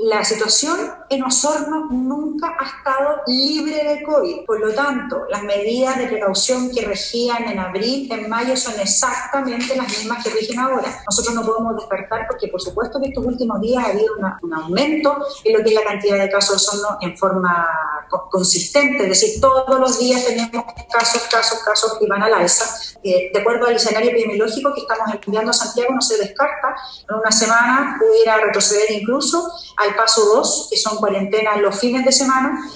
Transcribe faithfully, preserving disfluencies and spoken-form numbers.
La situación en Osorno nunca ha estado libre de COVID, por lo tanto, las medidas de precaución que regían en abril, en mayo, son exactamente las mismas que rigen ahora. Nosotros no podemos despertar porque, por supuesto, que estos últimos días ha habido una, un aumento en lo que es la cantidad de casos de Osorno en forma consistente, es decir, todos los días tenemos casos, casos, casos que van al alza. Eh, de acuerdo al escenario epidemiológico que estamos enviando a Santiago, no se descarta, en una semana pudiera retroceder incluso al paso dos, que son cuarentenas los fines de semana,